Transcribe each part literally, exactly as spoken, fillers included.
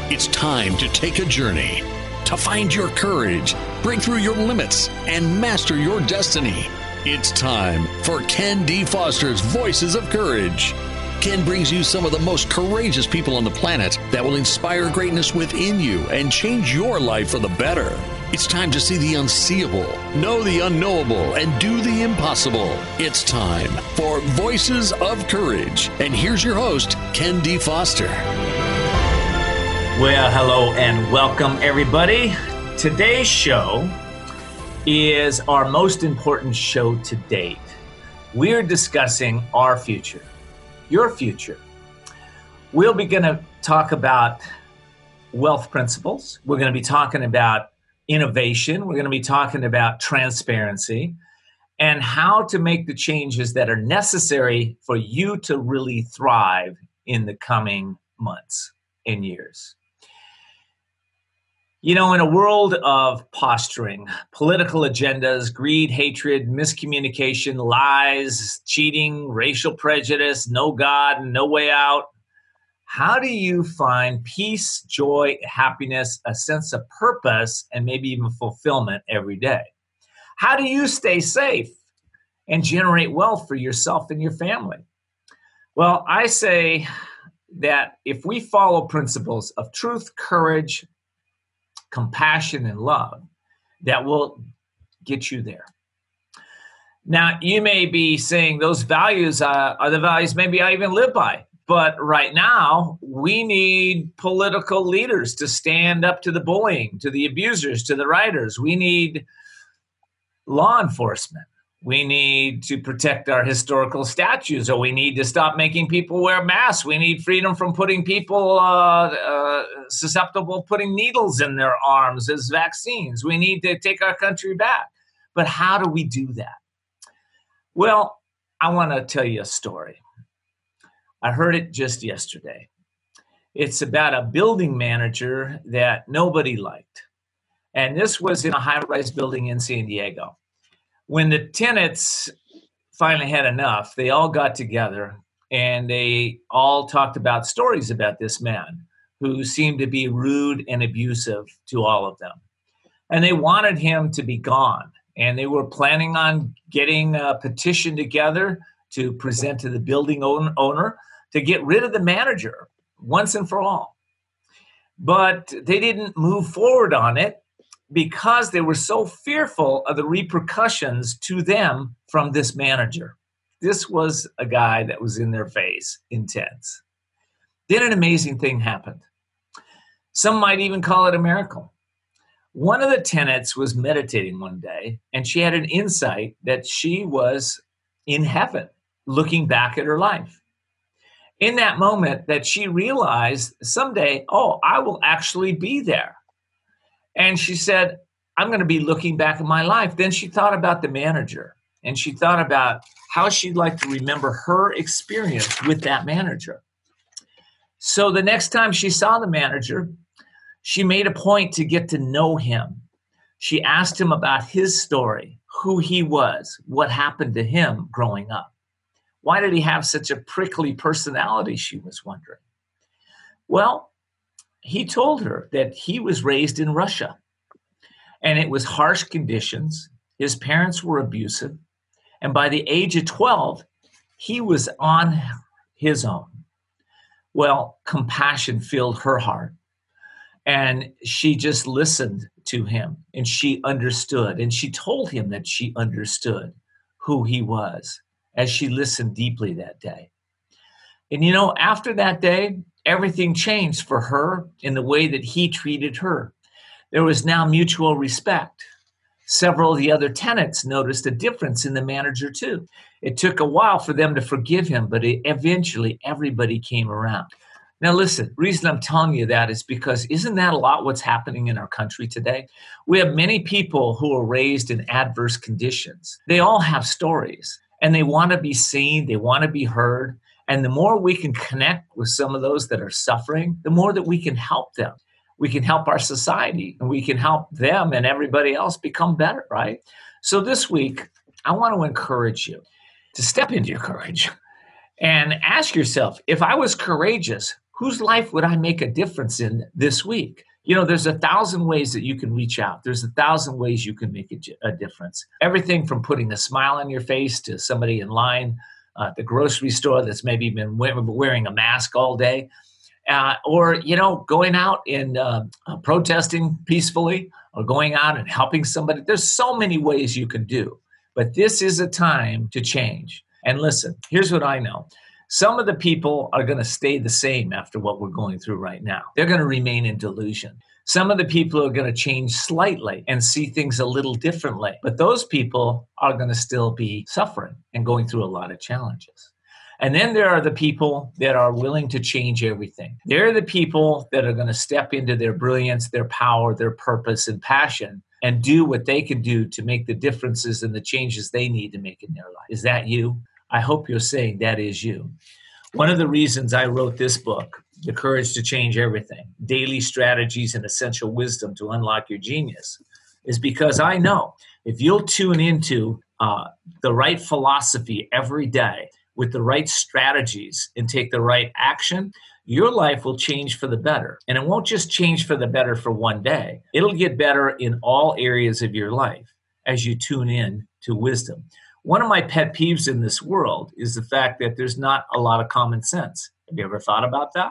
It's time to take a journey, to find your courage, break through your limits, and master your destiny. It's time for Ken D. Foster's Voices of Courage. Ken brings you some of the most courageous people on the planet that will inspire greatness within you and change your life for the better. It's time to see the unseeable, know the unknowable, and do the impossible. It's time for Voices of Courage. And here's your host, Ken D. Foster. Well, hello and welcome, everybody. Today's show is our most important show to date. We're discussing our future, your future. We'll be going to talk about wealth principles. We're going to be talking about innovation. We're going to be talking about transparency and how to make the changes that are necessary for you to really thrive in the coming months and years. You know, in a world of posturing, political agendas, greed, hatred, miscommunication, lies, cheating, racial prejudice, no God, no way out, how do you find peace, joy, happiness, a sense of purpose, and maybe even fulfillment every day? How do you stay safe and generate wealth for yourself and your family? Well, I say that if we follow principles of truth, courage, compassion, and love, that will get you there. Now, you may be saying those values uh, are the values maybe I even live by. But right now, we need political leaders to stand up to the bullying, to the abusers, to the writers. We need law enforcement. We need to protect our historical statues, or we need to stop making people wear masks. We need freedom from putting people uh, uh, susceptible, putting needles in their arms as vaccines. We need to take our country back. But how do we do that? Well, I want to tell you a story. I heard it just yesterday. It's about a building manager that nobody liked. And this was in a high-rise building in San Diego. When the tenants finally had enough, they all got together and they all talked about stories about this man who seemed to be rude and abusive to all of them. And they wanted him to be gone. And they were planning on getting a petition together to present to the building owner to get rid of the manager once and for all. But they didn't move forward on it because they were so fearful of the repercussions to them from this manager. This was a guy that was in their face, intense. Then an amazing thing happened. Some might even call it a miracle. One of the tenants was meditating one day, and she had an insight that she was in heaven, looking back at her life. In that moment that she realized someday, oh, I will actually be there. And she said, I'm going to be looking back at my life. Then she thought about the manager, and she thought about how she'd like to remember her experience with that manager. So the next time she saw the manager, she made a point to get to know him. She asked him about his story, who he was, what happened to him growing up. Why did he have such a prickly personality, she was wondering. Well, he told her that he was raised in Russia, and it was harsh conditions. His parents were abusive, and by the age of twelve, he was on his own. Well, compassion filled her heart, and she just listened to him, and she understood, and she told him that she understood who he was as she listened deeply that day. And you know, after that day, everything changed for her in the way that he treated her. There was now mutual respect. Several of the other tenants noticed a difference in the manager too. It took a while for them to forgive him, but it, eventually everybody came around. Now listen, the reason I'm telling you that is because isn't that a lot what's happening in our country today? We have many people who are raised in adverse conditions. They all have stories, and they want to be seen, they want to be heard. And the more we can connect with some of those that are suffering, the more that we can help them. We can help our society, and we can help them and everybody else become better, right? So this week, I want to encourage you to step into your courage and ask yourself, if I was courageous, whose life would I make a difference in this week? You know, there's a thousand ways that you can reach out. There's a thousand ways you can make a, a difference. Everything from putting a smile on your face to somebody in line uh, at the grocery store that's maybe been wearing a mask all day. Uh, or, you know, going out and uh, uh, protesting peacefully or going out and helping somebody. There's so many ways you can do. But this is a time to change. And listen, here's what I know. Some of the people are going to stay the same after what we're going through right now. They're going to remain in delusion. Some of the people are going to change slightly and see things a little differently. But those people are going to still be suffering and going through a lot of challenges. And then there are the people that are willing to change everything. They're the people that are going to step into their brilliance, their power, their purpose, and passion and do what they can do to make the differences and the changes they need to make in their life. Is that you? I hope you're saying that is you. One of the reasons I wrote this book, The Courage to Change Everything, Daily Strategies and Essential Wisdom to Unlock Your Genius, is because I know if you'll tune into uh, the right philosophy every day with the right strategies and take the right action, your life will change for the better. And it won't just change for the better for one day. It'll get better in all areas of your life as you tune in to wisdom. One of my pet peeves in this world is the fact that there's not a lot of common sense. Have you ever thought about that?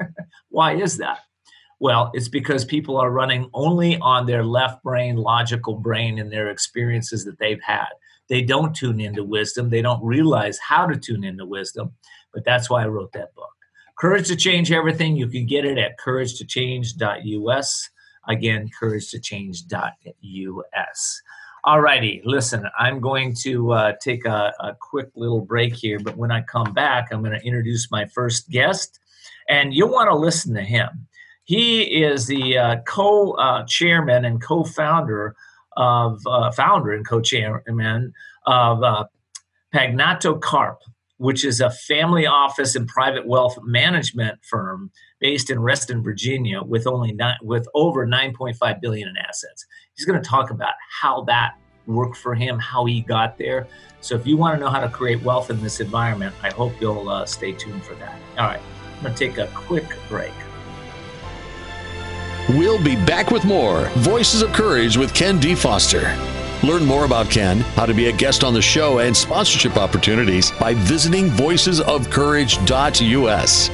Why is that? Well, it's because people are running only on their left brain, logical brain, and their experiences that they've had. They don't tune into wisdom. They don't realize how to tune into wisdom. But that's why I wrote that book. Courage to Change Everything. You can get it at courage to change dot U S. Again, courage to change dot U S. All righty, listen, I'm going to uh, take a, a quick little break here, but when I come back, I'm going to introduce my first guest, and you'll want to listen to him. He is the uh, co-chairman uh, and co-founder of, uh, founder and co-chairman of uh, Pagnato Carp, which is a family office and private wealth management firm based in Reston, Virginia, with only nine, with over nine point five billion dollars in assets. He's going to talk about how that worked for him, how he got there. So if you want to know how to create wealth in this environment, I hope you'll uh, stay tuned for that. All right, I'm going to take a quick break. We'll be back with more Voices of Courage with Ken D. Foster. Learn more about Ken, how to be a guest on the show, and sponsorship opportunities by visiting voices of courage dot U S.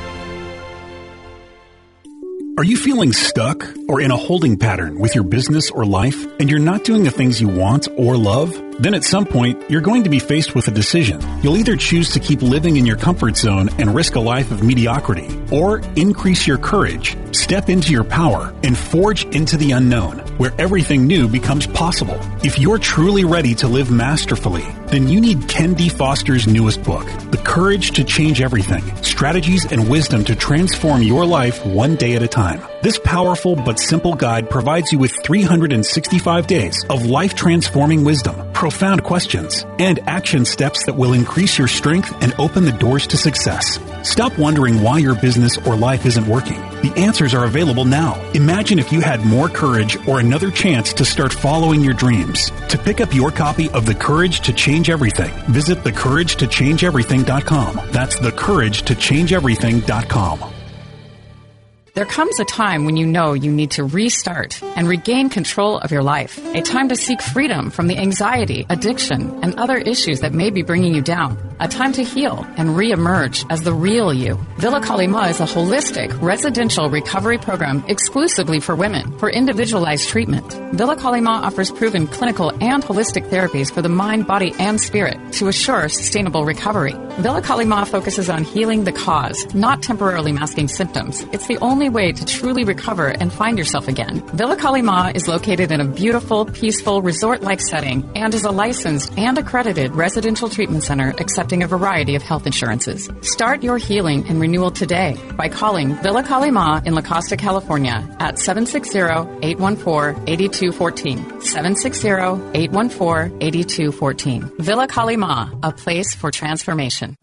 Are you feeling stuck or in a holding pattern with your business or life, and you're not doing the things you want or love? Then at some point, you're going to be faced with a decision. You'll either choose to keep living in your comfort zone and risk a life of mediocrity, or increase your courage, step into your power, and forge into the unknown, where everything new becomes possible. If you're truly ready to live masterfully, then you need Ken D. Foster's newest book, The Courage to Change Everything, Strategies and Wisdom to Transform Your Life One Day at a Time. This powerful but simple guide provides you with three hundred sixty-five days of life-transforming wisdom, profound questions, and action steps that will increase your strength and open the doors to success. Stop wondering why your business or life isn't working. The answers are available now. Imagine if you had more courage or another chance to start following your dreams. To pick up your copy of The Courage to Change Everything, visit the courage to change everything dot com. That's the courage to change everything dot com. There comes a time when you know you need to restart and regain control of your life. A time to seek freedom from the anxiety, addiction, and other issues that may be bringing you down. A time to heal and re-emerge as the real you. Villa Kali Ma is a holistic residential recovery program exclusively for women for individualized treatment. Villa Kali Ma offers proven clinical and holistic therapies for the mind, body, and spirit to assure sustainable recovery. Villa Kali Ma focuses on healing the cause, not temporarily masking symptoms. It's the only way to truly recover and find yourself again. Villa Kali Ma is located in a beautiful, peaceful, resort-like setting and is a licensed and accredited residential treatment center accepting a variety of health insurances. Start your healing and renewal today by calling Villa Kali Ma in La Costa, California at seven six zero, eight one four, eight two one four, seven six zero, eight one four, eight two one four. Villa Kali Ma, a place for transformation.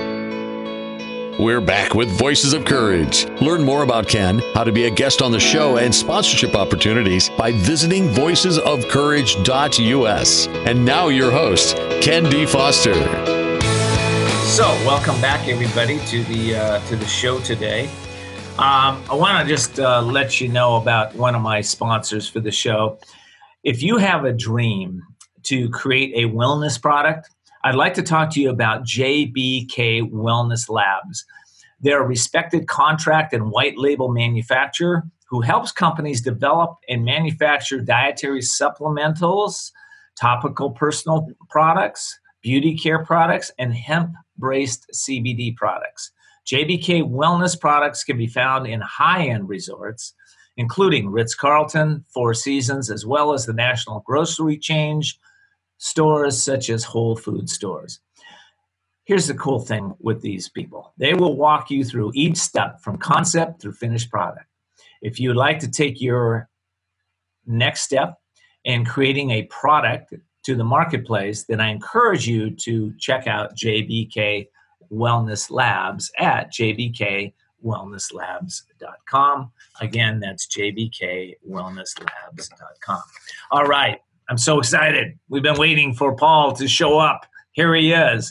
We're back with Voices of Courage. Learn more about Ken, how to be a guest on the show, and sponsorship opportunities by visiting voices of courage dot U S. And now your host, Ken D. Foster. So, welcome back, everybody, to the uh, to the show today. Um, I want to just uh, let you know about one of my sponsors for the show. If you have a dream to create a wellness product, I'd like to talk to you about J B K Wellness Labs. They're a respected contract and white label manufacturer who helps companies develop and manufacture dietary supplementals, topical personal products, beauty care products, and hemp-based C B D products. J B K Wellness products can be found in high-end resorts, including Ritz-Carlton, Four Seasons, as well as the national grocery chain stores such as Whole Food stores. Here's the cool thing with these people. They will walk you through each step from concept through finished product. If you'd like to take your next step in creating a product to the marketplace, then I encourage you to check out J B K Wellness Labs at j b k wellness labs dot com. Again, that's j b k wellness labs dot com. All right. I'm so excited. We've been waiting for Paul to show up. Here he is.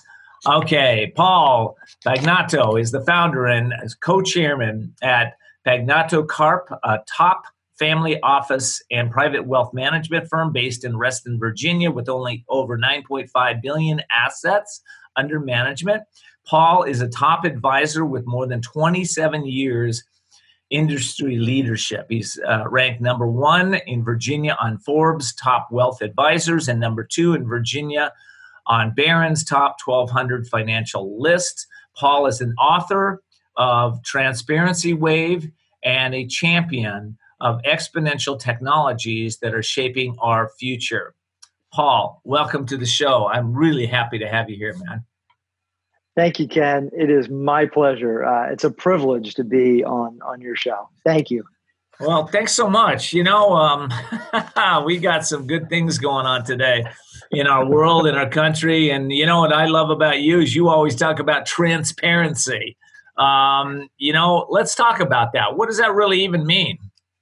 Okay. Paul Pagnato is the founder and co-chairman at Pagnato Carp, a top family office and private wealth management firm based in Reston, Virginia, with only over nine point five billion assets under management. Paul is a top advisor with more than twenty-seven years industry leadership. He's uh, ranked number one in Virginia on Forbes' top wealth advisors and number two in Virginia on Barron's top twelve hundred financial list. Paul is an author of Transparency Wave and a champion of exponential technologies that are shaping our future. Paul, welcome to the show. I'm really happy to have you here, man. Thank you, Ken. It is my pleasure. Uh, it's a privilege to be on, on your show. Thank you. Well, thanks so much. You know, um, we got some good things going on today in our world, in our country. And you know what I love about you is you always talk about transparency. Um, you know, let's talk about that. What does that really even mean?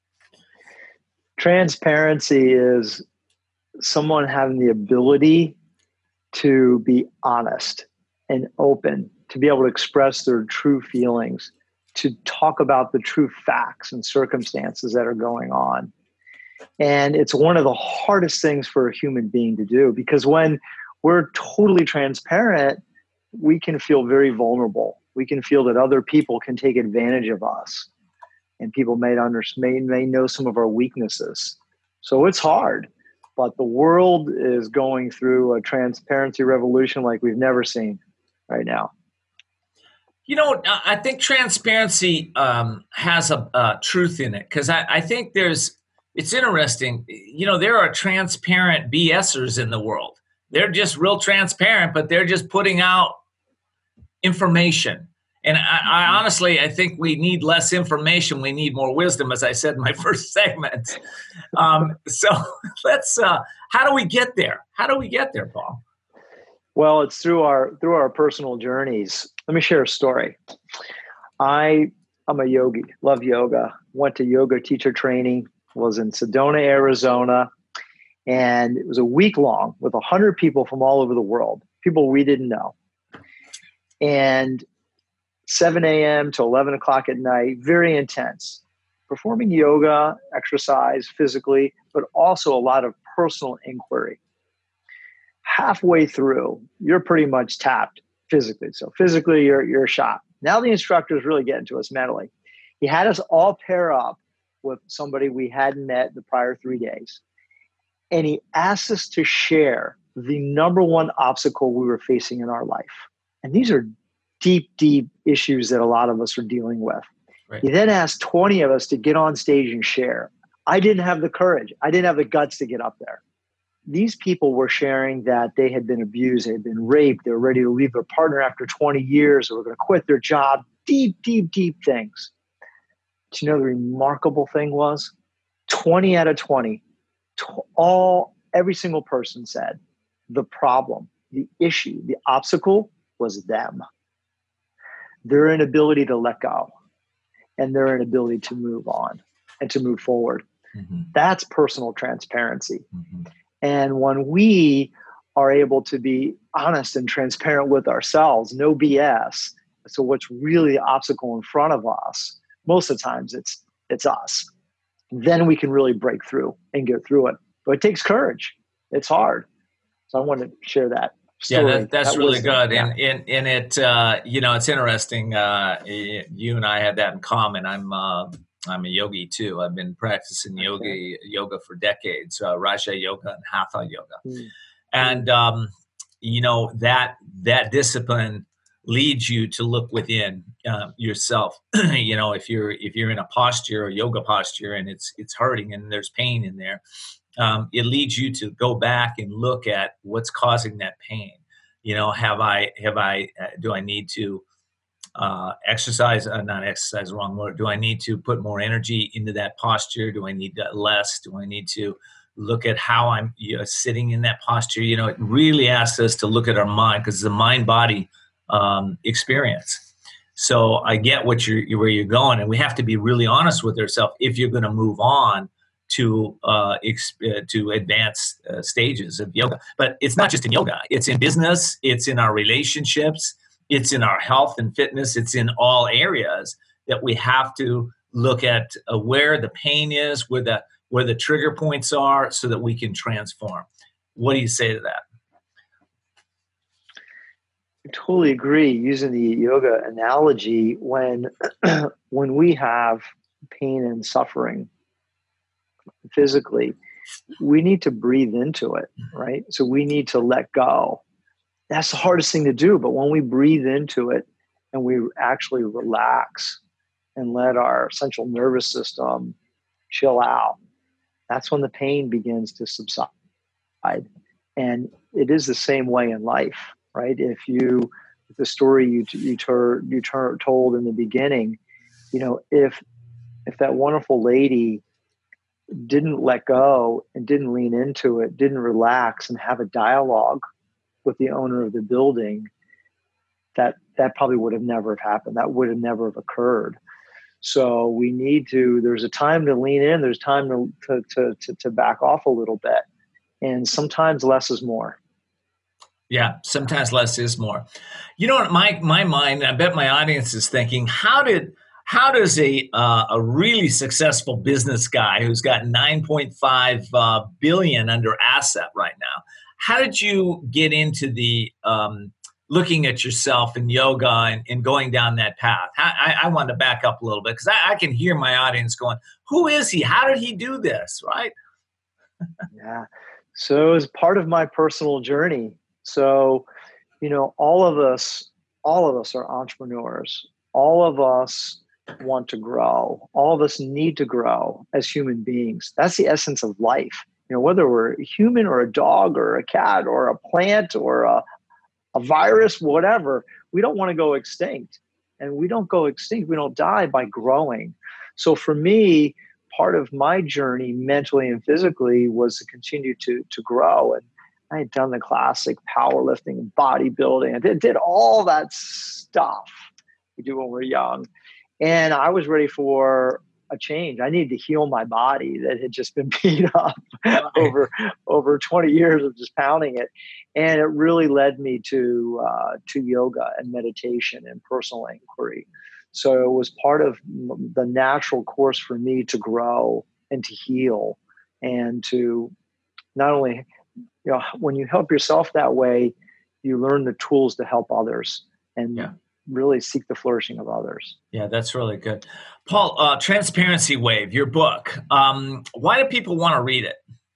Transparency is someone having the ability to be honest and open, to be able to express their true feelings, to talk about the true facts and circumstances that are going on. And it's one of the hardest things for a human being to do, because when we're totally transparent, we can feel very vulnerable. We can feel that other people can take advantage of us, and people may, under, may, may know some of our weaknesses. So it's hard, but the world is going through a transparency revolution like we've never seen right now. You know, I think transparency um, has a, a truth in it, because I, I think there's, it's interesting, you know, there are transparent BSers in the world. They're just real transparent, but they're just putting out information. And I, I honestly, I think we need less information. We need more wisdom, as I said in my first segment. Um, so let's, uh, how do we get there? How do we get there, Paul? Well, it's through our through our personal journeys. Let me share a story. I I'm a yogi, love yoga. Went to yoga teacher training, was in Sedona, Arizona, and it was a week long with a hundred people from all over the world, people we didn't know. And seven a.m. to eleven o'clock at night, very intense, performing yoga, exercise physically, but also a lot of personal inquiry. Halfway through, you're pretty much tapped physically. So physically, you're you're shot. Now the instructor is really getting to us mentally. He had us all pair up with somebody we hadn't met the prior three days. And he asked us to share the number one obstacle we were facing in our life. And these are deep, deep issues that a lot of us are dealing with. Right. He then asked twenty of us to get on stage and share. I didn't have the courage. I didn't have the guts to get up there. These people were sharing that they had been abused, they had been raped, they were ready to leave their partner after twenty years, they were going to quit their job, deep, deep, deep things. Do you know the remarkable thing was? twenty out of twenty, all, every single person said the problem, the issue, the obstacle was them. Their inability to let go and their inability to move on and to move forward. Mm-hmm. That's personal transparency. Mm-hmm. And when we are able to be honest and transparent with ourselves, no B S, so what's really the obstacle in front of us, most of the times it's it's us. Then we can really break through and get through it. But it takes courage. It's hard. So I want to share that story. Yeah, that, that's that really wisdom. good. Yeah. And in in it, uh, you know, it's interesting. Uh, you and I had that in common. I'm uh, I'm a yogi too. I've been practicing Okay. yoga yoga for decades, uh, Raja Yoga and Hatha Yoga. Mm. And um, you know that that discipline leads you to look within uh, yourself. You know, if you're if you're in a posture, a yoga posture, and it's it's hurting and there's pain in there, um, it leads you to go back and look at what's causing that pain. You know, have I have I uh, do I need to uh, exercise? Uh, not exercise, wrong word. Do I need to put more energy into that posture? Do I need less? Do I need to look at how I'm you know, sitting in that posture? You know, it really asks us to look at our mind, because it's a mind-body um, experience. So I get what you're, where you're going, and we have to be really honest with ourselves if you're going to move on to uh, exp- uh, to advanced uh, stages of yoga. But it's not just in yoga; it's in business, it's in our relationships, it's in our health and fitness, it's in all areas that we have to look at uh, where the pain is, where the where the trigger points are, so that we can transform. What do you say to that? I totally agree. Using the yoga analogy, when when we have pain and suffering physically, we need to breathe into it, right? So we need to let go. That's the hardest thing to do. But when we breathe into it and we actually relax and let our central nervous system chill out, that's when the pain begins to subside. And it is the same way in life, right? If you, the story you you, tur, you tur, told in the beginning, you know, if if that wonderful lady didn't let go and didn't lean into it, didn't relax and have a dialogue with the owner of the building, that that probably would have never have happened. That would have never have occurred. So we need to, there's a time to lean in, there's time to to to to, to back off a little bit. And sometimes less is more. Yeah, sometimes less is more. You know what, my my mind, I bet my audience is thinking, how did how does a uh, a really successful business guy who's got nine point five uh, billion under asset right now, how did you get into the um, looking at yourself in yoga and, and going down that path? I, I want to back up a little bit, because I, I can hear my audience going, who is he? How did he do this? Right? Yeah. So it was part of my personal journey. So, you know, all of us, all of us are entrepreneurs. All of us want to grow. All of us need to grow as human beings. That's the essence of life. You know, whether we're a human or a dog or a cat or a plant or a, a virus, whatever, we don't want to go extinct. And we don't go extinct. We don't die by growing. So for me, part of my journey mentally and physically was to continue to, to grow. And I had done the classic powerlifting, bodybuilding. I did, did all that stuff we do when we're young. And I was ready for a change. I needed to heal my body that had just been beat up over, over twenty years of just pounding it. And it really led me to, uh, to yoga and meditation and personal inquiry. So it was part of the natural course for me to grow and to heal, and to not only, you know, when you help yourself that way, you learn the tools to help others and yeah. really seek the flourishing of others. Yeah, that's really good. Paul, uh, Transparency Wave, your book. Um, why do people want to read it?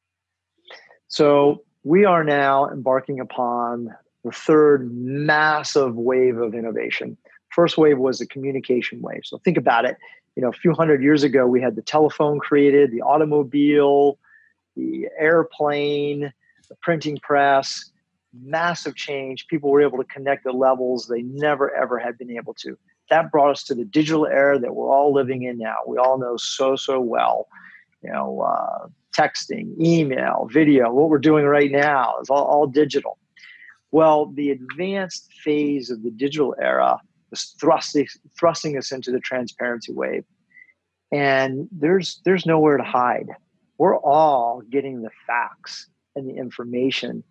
So we are now embarking upon the third massive wave of innovation. First wave was the communication wave. So think about it. You know, a few hundred years ago, we had the telephone created, the automobile, the airplane, the printing press, massive change. People were able to connect at levels they never, ever had been able to. That brought us to the digital era that we're all living in now. We all know so, so well, you know, uh, texting, email, video, what we're doing right now is all, all digital. Well, the advanced phase of the digital era was thrusting, thrusting us into the transparency wave. And there's there's nowhere to hide. We're all getting the facts and the information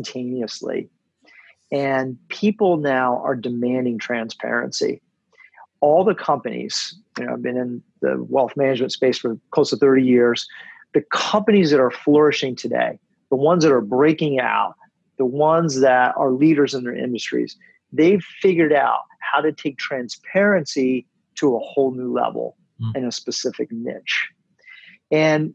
instantaneously. And people now are demanding transparency. all the companies, you know, I've been in the wealth management space for close to thirty years, the companies that are flourishing today, the ones that are breaking out, the ones that are leaders in their industries, they've figured out how to take transparency to a whole new level mm. in a specific niche. And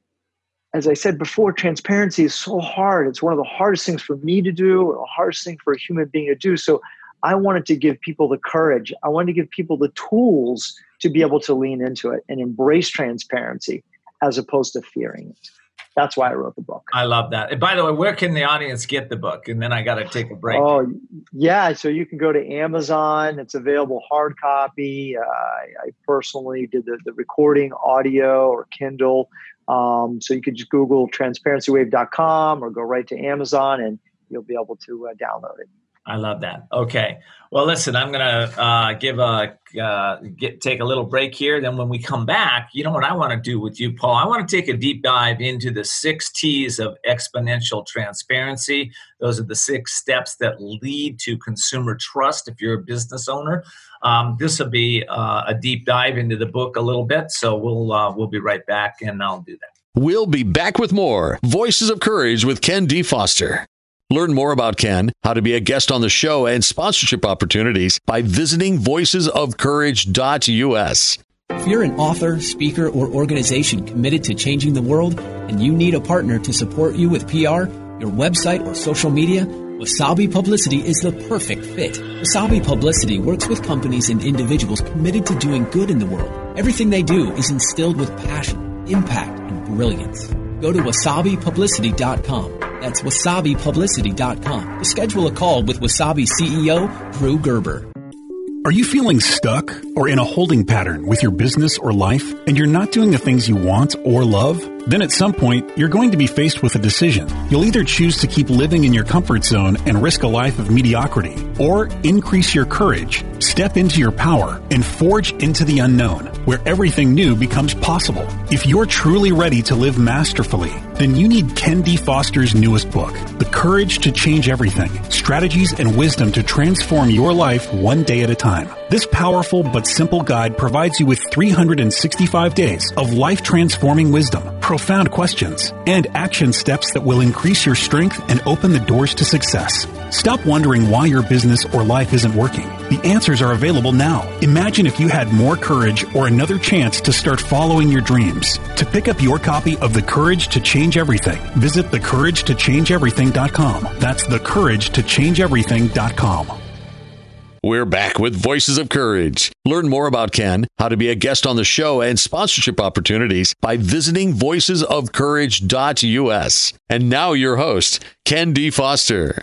as I said before, transparency is so hard. It's one of the hardest things for me to do, and the hardest thing for a human being to do. So I wanted to give people the courage. I wanted to give people the tools to be able to lean into it and embrace transparency as opposed to fearing it. That's why I wrote the book. I love that. And by the way, where can the audience get the book? And then I got to take a break. Oh, yeah. So you can go to Amazon. It's available hard copy. Uh, I, I personally did the, the recording, audio, or Kindle. Um, so you could just Google transparency wave dot com or go right to Amazon and you'll be able to uh, download it. I love that. Okay. Well, listen, I'm going to uh, give a uh, get take a little break here. Then when we come back, you know what I want to do with you, Paul? I want to take a deep dive into the six T's of exponential transparency. Those are the six steps that lead to consumer trust if you're a business owner. Um, this will be uh, a deep dive into the book a little bit. So we'll uh, we'll be right back, and I'll do that. We'll be back with more Voices of Courage with Ken D. Foster. Learn more about Ken, how to be a guest on the show, and sponsorship opportunities by visiting voices of courage dot U S. If you're an author, speaker, or organization committed to changing the world and you need a partner to support you with P R, your website, or social media, Wasabi Publicity is the perfect fit. Wasabi Publicity works with companies and individuals committed to doing good in the world. Everything they do is instilled with passion, impact, and brilliance. Go to wasabi publicity dot com. That's wasabi publicity dot com to schedule a call with Wasabi C E O Drew Gerber. Are you feeling stuck or in a holding pattern with your business or life and you're not doing the things you want or love? Then at some point, you're going to be faced with a decision. You'll either choose to keep living in your comfort zone and risk a life of mediocrity, or increase your courage, step into your power, and forge into the unknown, where everything new becomes possible. If you're truly ready to live masterfully, then you need Ken D. Foster's newest book, The Courage to Change Everything, Strategies and Wisdom to Transform Your Life One Day at a Time. This powerful but simple guide provides you with three hundred sixty-five days of life-transforming wisdom, profound questions, and action steps that will increase your strength and open the doors to success. Stop wondering why your business or life isn't working. The answers are available now. Imagine if you had more courage or another chance to start following your dreams. To pick up your copy of The Courage to Change Everything, visit the courage to change everything dot com. That's the courage to change everything dot com. We're back with Voices of Courage. Learn more about Ken, how to be a guest on the show, and sponsorship opportunities by visiting voices of courage dot U S. And now your host, Ken D. Foster.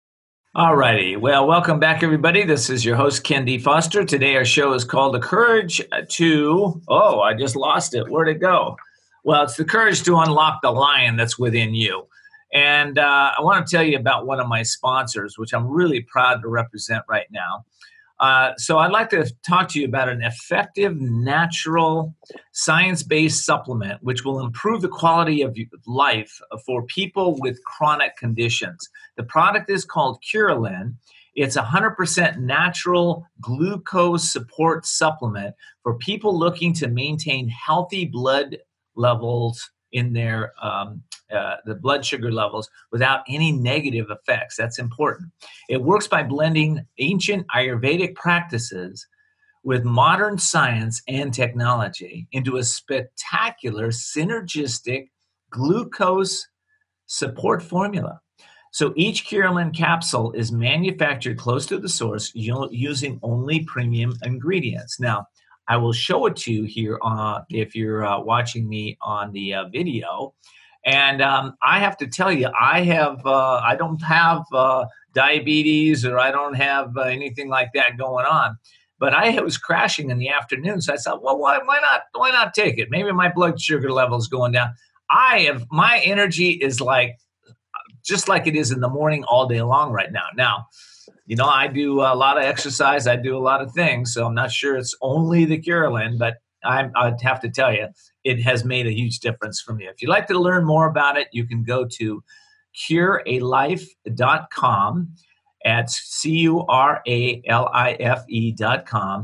All righty. Well, welcome back, everybody. This is your host, Ken D. Foster. Today, our show is called The Courage to... Oh, I just lost it. Where'd it go? Well, it's The Courage to Unlock the Lion that's within you. And uh, I want to tell you about one of my sponsors, which I'm really proud to represent right now. Uh, so I'd like to talk to you about an effective, natural, science-based supplement which will improve the quality of life for people with chronic conditions. The product is called Curelin. It's a one hundred percent natural glucose support supplement for people looking to maintain healthy blood levels in their um, uh, the blood sugar levels without any negative effects. That's important. It works by blending ancient Ayurvedic practices with modern science and technology into a spectacular synergistic glucose support formula. So each Curelin capsule is manufactured close to the source using only premium ingredients. Now, I will show it to you here uh, if you're uh, watching me on the uh, video. And um, I have to tell you, I have uh, I don't have uh, diabetes or I don't have uh, anything like that going on. But I was crashing in the afternoon, so I thought, well, why, why not? Why not take it? Maybe my blood sugar level is going down. I have my energy is like just like it is in the morning all day long right now. Now, you know, I do a lot of exercise. I do a lot of things. So I'm not sure it's only the Curelin, but I'm, I'd have to tell you, it has made a huge difference for me. If you'd like to learn more about it, you can go to cure a life dot com at C U R A L I F E dot com.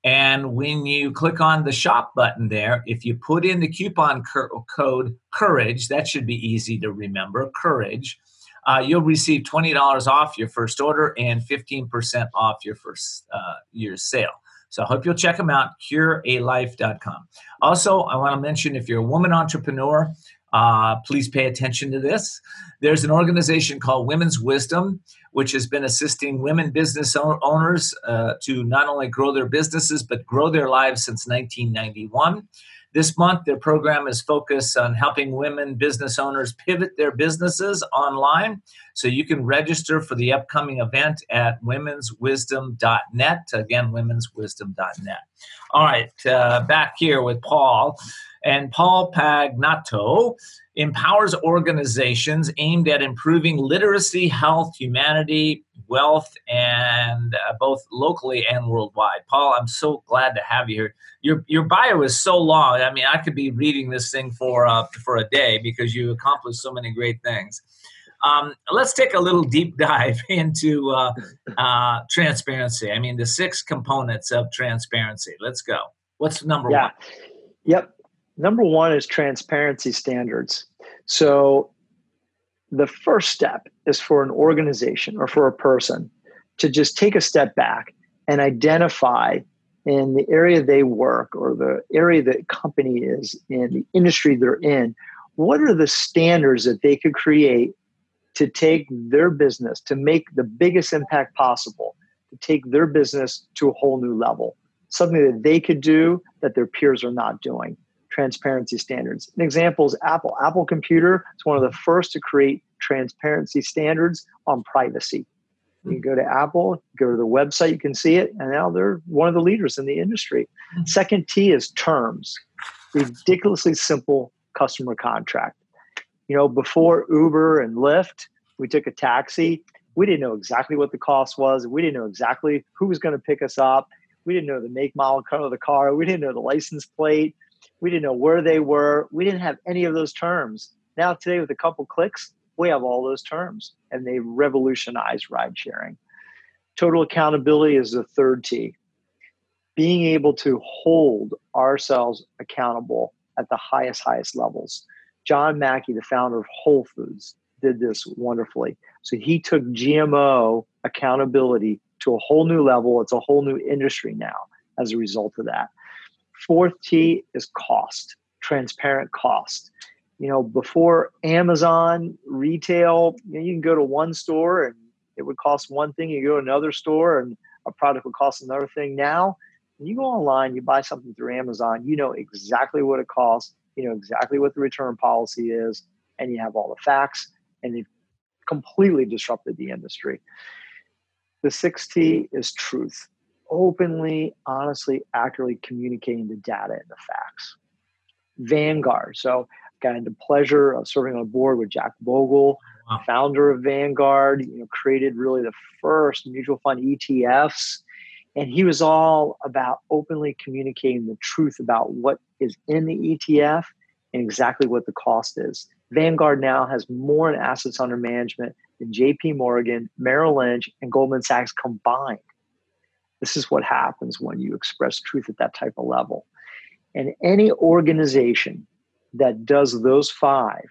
And when you click on the shop button there, if you put in the coupon cur- code COURAGE, that should be easy to remember, COURAGE, uh, you'll receive twenty dollars off your first order and fifteen percent off your first uh, year's sale. So I hope you'll check them out, cure a life dot com. Also, I want to mention if you're a woman entrepreneur, uh, please pay attention to this. There's an organization called Women's Wisdom, which has been assisting women business owners uh, to not only grow their businesses, but grow their lives since nineteen ninety-one. This month, their program is focused on helping women business owners pivot their businesses online. So you can register for the upcoming event at womens wisdom dot net. Again, womens wisdom dot net. All right, uh, back here with Paul. And Paul Pagnato empowers organizations aimed at improving literacy, health, humanity, wealth, and uh, both locally and worldwide. Paul, I'm so glad to have you here. Your your bio is so long. I mean, I could be reading this thing for uh, for a day because you accomplished so many great things. Um, let's take a little deep dive into uh, uh, transparency. I mean, the six components of transparency. Let's go. What's number yeah. one? Yep. Number one is transparency standards. So the first step is for an organization or for a person to just take a step back and identify in the area they work or the area the company is in, the industry they're in, what are the standards that they could create to take their business, to make the biggest impact possible, to take their business to a whole new level, something that they could do that their peers are not doing. Transparency standards. An example is Apple. Apple Computer is one of the first to create transparency standards on privacy. You go to Apple, go to the website, you can see it, and now they're one of the leaders in the industry. Second T is terms. Ridiculously simple customer contract. You know, before Uber and Lyft, we took a taxi. We didn't know exactly what the cost was. We didn't know exactly who was going to pick us up. We didn't know the make, model, color of the car. We didn't know the license plate. We didn't know where they were. We didn't have any of those terms. Now today, with a couple clicks, we have all those terms, and they revolutionize ride sharing. Total accountability is the third T. Being able to hold ourselves accountable at the highest, highest levels. John Mackey, the founder of Whole Foods, did this wonderfully. So he took G M O accountability to a whole new level. It's a whole new industry now as a result of that. Fourth T is cost, transparent cost. You know, before Amazon retail, you know, you can go to one store and it would cost one thing. You go to another store and a product would cost another thing. Now, when you go online, you buy something through Amazon, you know exactly what it costs. You know exactly what the return policy is, and you have all the facts, and they've completely disrupted the industry. The sixth T is truth. Openly, honestly, accurately communicating the data and the facts. Vanguard. So I got into pleasure of serving on a board with Jack Bogle, wow. founder of Vanguard, you know, created really the first mutual fund E T Fs. And he was all about openly communicating the truth about what is in the E T F and exactly what the cost is. Vanguard now has more in assets under management than J P Morgan, Merrill Lynch, and Goldman Sachs combined. This is what happens when you express truth at that type of level. And any organization that does those five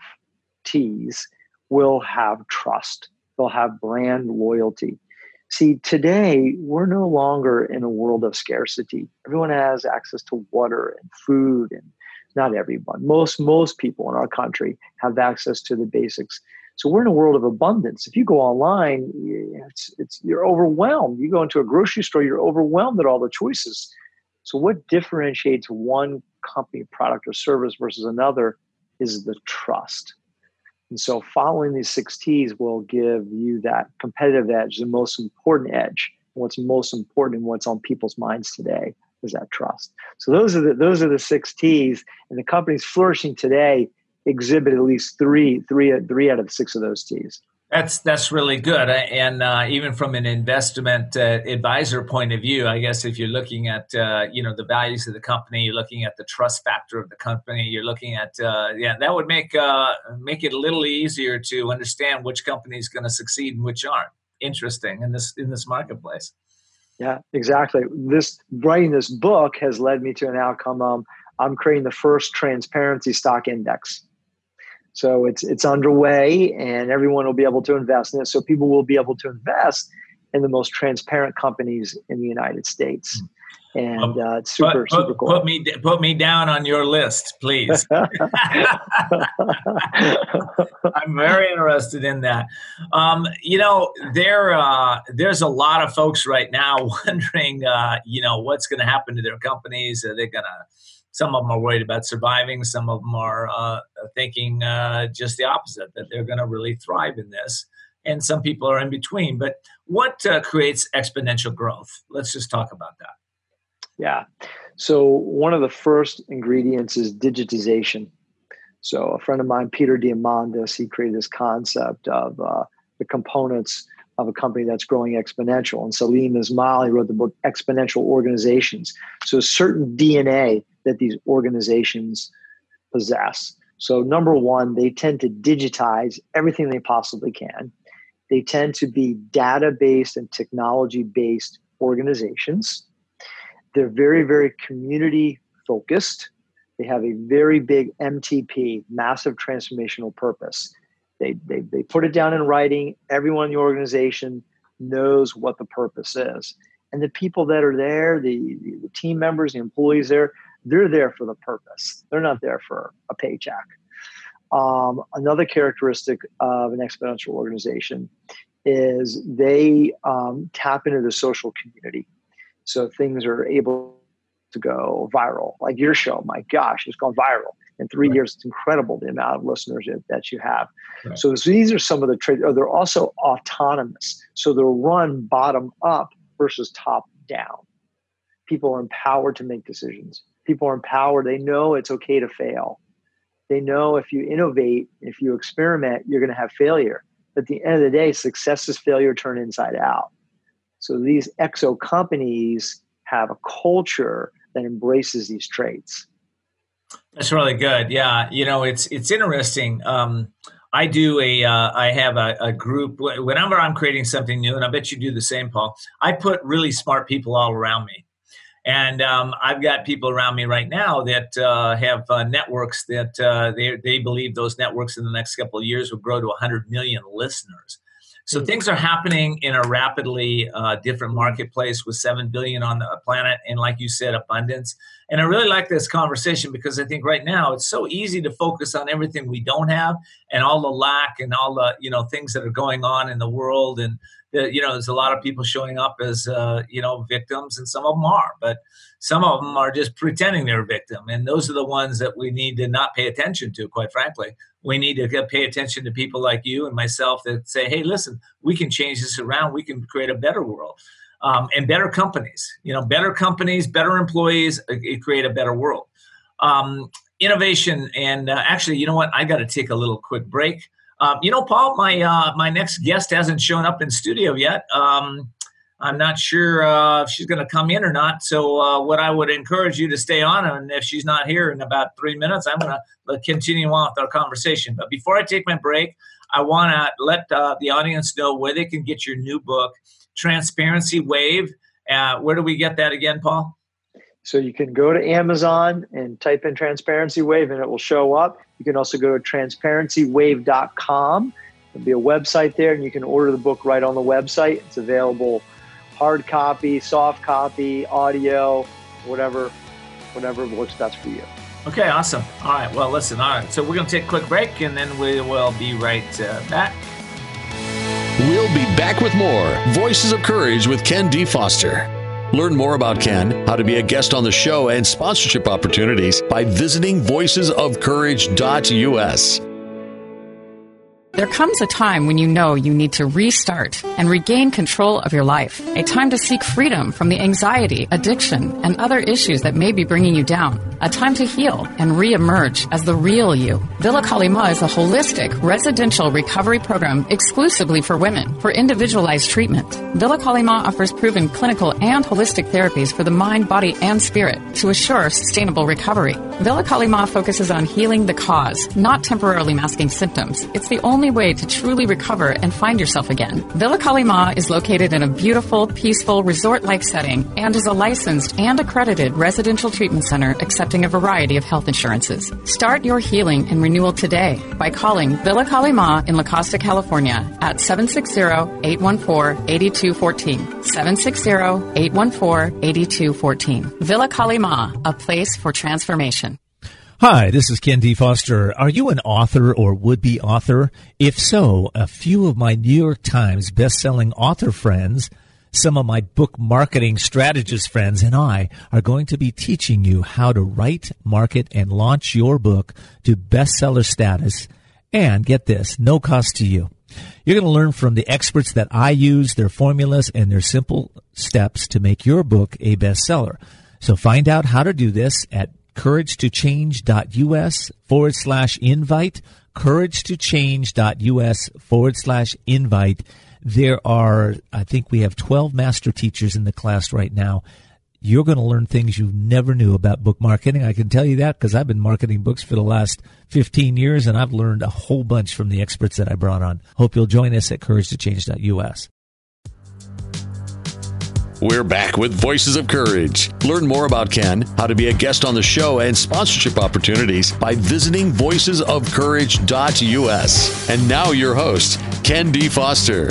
T's will have trust. They'll have brand loyalty. See, today, we're no longer in a world of scarcity. Everyone has access to water and food, and not everyone. Most, most people in our country have access to the basics. So we're in a world of abundance. If you go online, it's, it's, you're overwhelmed. You go into a grocery store, you're overwhelmed at all the choices. So what differentiates one company, product, or service versus another is the trust. And so following these six T's will give you that competitive edge, the most important edge. What's most important and what's on people's minds today is that trust. So those are the those are the six T's, and the companies flourishing today exhibit at least three, three, three out of six of those T's. That's that's really good, and uh, even from an investment uh, advisor point of view, I guess if you're looking at uh, you know the values of the company, you're looking at the trust factor of the company, you're looking at uh, yeah, that would make uh, make it a little easier to understand which company is going to succeed and which aren't. Interesting in this in this marketplace. Yeah, exactly. This writing this book has led me to an outcome. Um, I'm creating the first transparency stock index. So it's it's underway, and everyone will be able to invest in it. So people will be able to invest in the most transparent companies in the United States. And uh, it's super, put, super cool. Put me, put me down on your list, please. I'm very interested in that. Um, you know, there uh, there's a lot of folks right now wondering, uh, you know, what's going to happen to their companies. Are they going to? Some of them are worried about surviving. Some of them are uh, thinking uh, just the opposite, that they're going to really thrive in this. And some people are in between. But what uh, creates exponential growth? Let's just talk about that. Yeah. So one of the first ingredients is digitization. So a friend of mine, Peter Diamandis, he created this concept of uh, the components of a company that's growing exponential. And Salim Ismail, he wrote the book Exponential Organizations. So certain D N A that these organizations possess. So number one, they tend to digitize everything they possibly can. They tend to be data-based and technology-based organizations. They're very, very community focused. They have a very big M T P, massive transformational purpose. They, they, they put it down in writing. Everyone in the organization knows what the purpose is. And the people that are there, the, the, the team members, the employees there, they're there for the purpose. They're not there for a paycheck. Um, another characteristic of an exponential organization is they um, tap into the social community. So things are able to go viral. Like your show, my gosh, it's gone viral. In three right. years, it's incredible the amount of listeners that you have. Right. So, so these are some of the traits. Oh, they're also autonomous. So they're run bottom up versus top down. People are empowered to make decisions. People are empowered. They know it's okay to fail. They know if you innovate, if you experiment, you're going to have failure. But at the end of the day, success is failure turned inside out. So these exo companies have a culture that embraces these traits. That's really good. Yeah, you know, it's it's interesting. Um, I do a uh, I have a, a group whenever I'm creating something new, and I bet you do the same, Paul. I put really smart people all around me, and um, I've got people around me right now that uh, have uh, networks that uh, they they believe those networks in the next couple of years will grow to one hundred million listeners. So things are happening in a rapidly uh, different marketplace with seven billion on the planet. And like you said, abundance. And I really like this conversation because I think right now it's so easy to focus on everything we don't have and all the lack and all the, you know, things that are going on in the world. And, the, you know, there's a lot of people showing up as, uh, you know, victims, and some of them are, but some of them are just pretending they're a victim. And those are the ones that we need to not pay attention to, quite frankly. We need to get, pay attention to people like you and myself that say, hey, listen, we can change this around. We can create a better world um, and better companies. You know, better companies, better employees, uh, create a better world. Um, innovation. And uh, actually, you know what? I got to take a little quick break. Um, you know, Paul, my uh, my next guest hasn't shown up in studio yet. Um, I'm not sure uh, if she's going to come in or not. So uh, what I would encourage you to stay on, and if she's not here in about three minutes, I'm going to continue on with our conversation. But before I take my break, I want to let uh, the audience know where they can get your new book, Transparency Wave. Uh, where do we get that again, Paul? So you can go to Amazon and type in Transparency Wave and it will show up. You can also go to transparency wave dot com. There'll be a website there and you can order the book right on the website. It's available hard copy, soft copy, audio, whatever, whatever works best for you. Okay, awesome. All right, well, listen, all right. So we're going to take a quick break and then we will be right uh, back. We'll be back with more Voices of Courage with Ken D. Foster. Learn more about Ken, how to be a guest on the show, and sponsorship opportunities by visiting voices of courage dot U S. There comes a time when you know you need to restart and regain control of your life. A time to seek freedom from the anxiety, addiction, and other issues that may be bringing you down. A time to heal and re-emerge as the real you. Villa Kalima is a holistic residential recovery program exclusively for women for individualized treatment. Villa Kalima offers proven clinical and holistic therapies for the mind, body, and spirit to assure sustainable recovery. Villa Kalima focuses on healing the cause, not temporarily masking symptoms. It's the only way to truly recover and find yourself again. Villa Kali Ma is located in a beautiful, peaceful, resort-like setting and is a licensed and accredited residential treatment center accepting a variety of health insurances. Start your healing and renewal today by calling Villa Kali Ma in La Costa, California at seven six zero, eight one four, eight two one four, seven six zero, eight one four, eight two one four. Villa Kali Ma, a place for transformation. Hi, this is Ken D. Foster. Are you an author or would-be author? If so, a few of my New York Times best-selling author friends, some of my book marketing strategist friends, and I are going to be teaching you how to write, market, and launch your book to bestseller status. And get this, no cost to you. You're going to learn from the experts that I use, their formulas, and their simple steps to make your book a bestseller. So find out how to do this at courage-to-change.us forward slash invite, courage-to-change.us forward slash invite. There are, I think we have twelve master teachers in the class right now. You're going to learn things you never knew about book marketing. I can tell you that because I've been marketing books for the last fifteen years, and I've learned a whole bunch from the experts that I brought on. Hope you'll join us at courage to change dot U S. We're back with Voices of Courage. Learn more about Ken, how to be a guest on the show, and sponsorship opportunities by visiting voices of courage dot U S. And now your host, Ken D. Foster.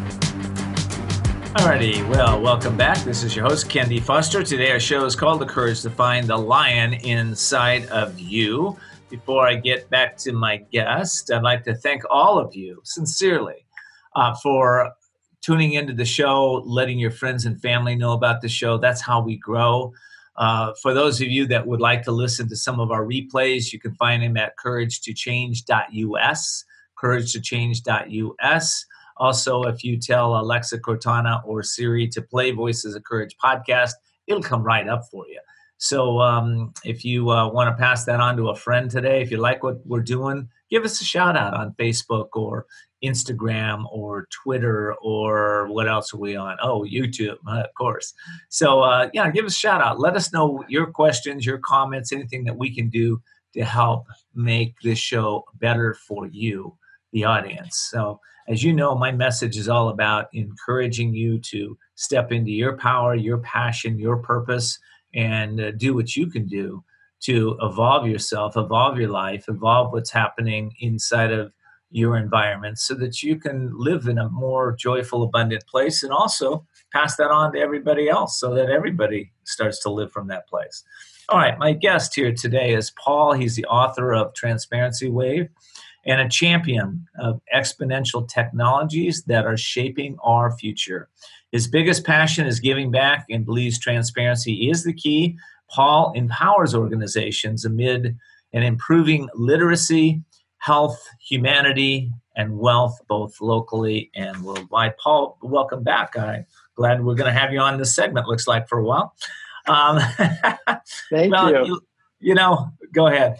Alrighty, well, welcome back. This is your host, Ken D. Foster. Today our show is called The Courage to Find the Lion Inside of You. Before I get back to my guest, I'd like to thank all of you sincerely uh, for tuning into the show, letting your friends and family know about the show. That's how we grow. Uh, for those of you that would like to listen to some of our replays, you can find them at courage to change dot U S, courage to change dot U S. Also, if you tell Alexa, Cortana, or Siri to play Voices of Courage podcast, it'll come right up for you. So um, if you uh, want to pass that on to a friend today, if you like what we're doing, give us a shout out on Facebook or Instagram or Twitter or what else are we on? Oh, YouTube, uh, of course. So uh, yeah, give us a shout out. Let us know your questions, your comments, anything that we can do to help make this show better for you, the audience. So as you know, my message is all about encouraging you to step into your power, your passion, your purpose, and uh, do what you can do to evolve yourself, evolve your life, evolve what's happening inside of your environment so that you can live in a more joyful, abundant place, and also pass that on to everybody else so that everybody starts to live from that place. All right, my guest here today is Paul. He's the author of Transparency Wave and a champion of exponential technologies that are shaping our future. His biggest passion is giving back and believes transparency is the key. Paul empowers organizations amid and improving literacy, health, humanity, and wealth, both locally and worldwide. Paul, welcome back. I'm glad we're going to have you on this segment, looks like, for a while. Um, Thank well, you. you. You know, go ahead.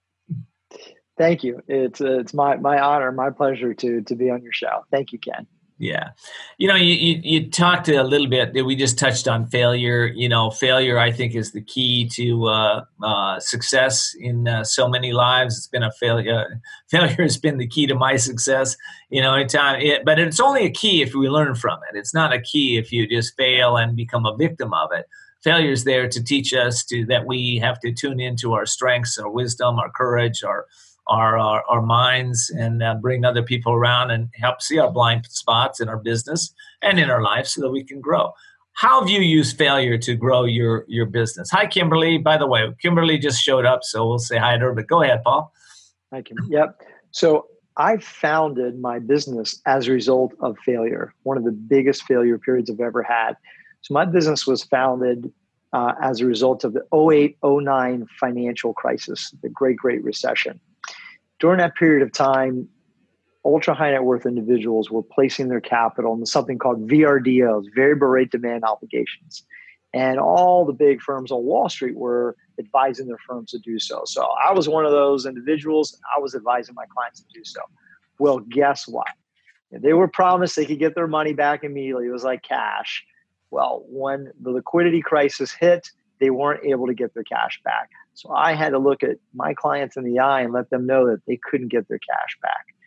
Thank you. It's uh, it's my my honor, my pleasure to to be on your show. Thank you, Ken. Yeah. You know, you, you, you talked a little bit, we just touched on failure. You know, failure, I think, is the key to uh, uh, success in uh, so many lives. It's been a failure. Failure has been the key to my success, you know, anytime. It, but it's only a key if we learn from it. It's not a key if you just fail and become a victim of it. Failure is there to teach us to that we have to tune into our strengths, our wisdom, our courage, our Our, our our minds, and uh, bring other people around and help see our blind spots in our business and in our life so that we can grow. How have you used failure to grow your your business? Hi, Kimberly. By the way, Kimberly just showed up, so we'll say hi to her. But go ahead, Paul. Hi, Kim. Yep. So I founded my business as a result of failure, one of the biggest failure periods I've ever had. So my business was founded uh, as a result of the oh eight oh nine financial crisis, the Great, Great Recession. During that period of time, ultra high net worth individuals were placing their capital in something called V R D Os, variable rate demand obligations. And all the big firms on Wall Street were advising their firms to do so. So I was one of those individuals. I was advising my clients to do so. Well, guess what? They were promised they could get their money back immediately. It was like cash. Well, when the liquidity crisis hit, they weren't able to get their cash back. So I had to look at my clients in the eye and let them know that they couldn't get their cash back.